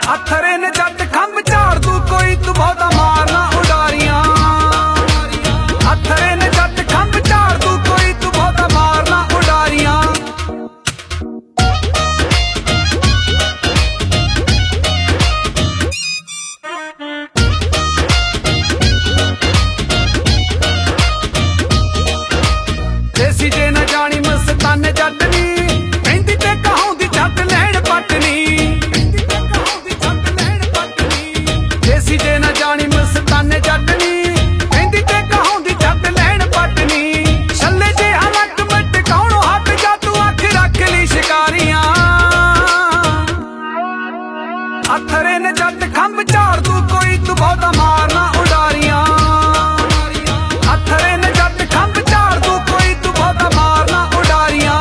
अथरे ने जट खंभ झाड़ तू कोई तू बहुता मारना उडारियां। अथरे ने जट खंभ झाड़ तू कोई तू बहुता मारना उडारियां। देसी जे न जानी मस्ताने जट नी मेहंदी ते कहाउंदी जट लैण पटनी। देसी जे न जानी मस्ताने जट नी मेहंदी ते कहाउंदी जट लैण पटनी। छल्ले जे हलक मट कौनो हट जा तू अख रख ली शिकारियां। अथरे ने जट खंभ झाड़ तू कोई तू बहुता मारना उडारियां। अथरे ने जट खंभ झाड़ तू कोई तू बहुता मारना उडारियां।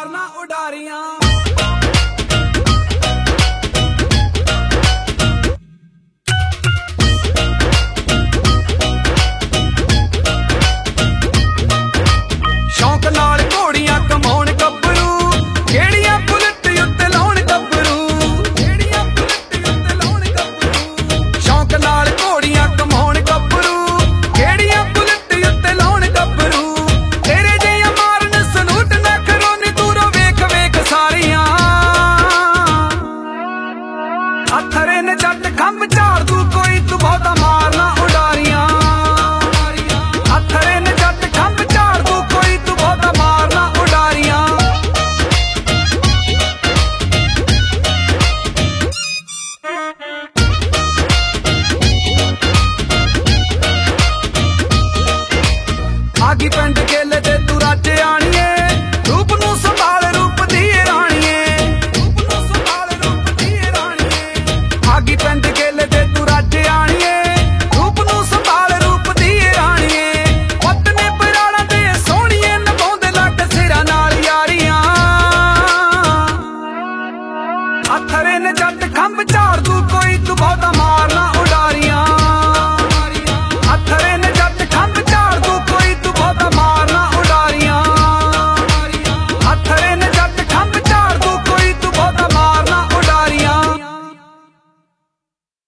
शौक नाल घोड़ियां कमाउण गब्बरू केड़ियां बुलट उत्ते लाउण गब्बरू। शौक नाल घोड़ियां कमाउण गब्बरू केड़ियां बुलट उत्ते लाउण गब्बरू। तेरे जिहा मारन सलूट ना करो नी दूरों वेख वेख सारियां। अथरे ने जट खंभ झाड़ तू कोई तू बहुता मारना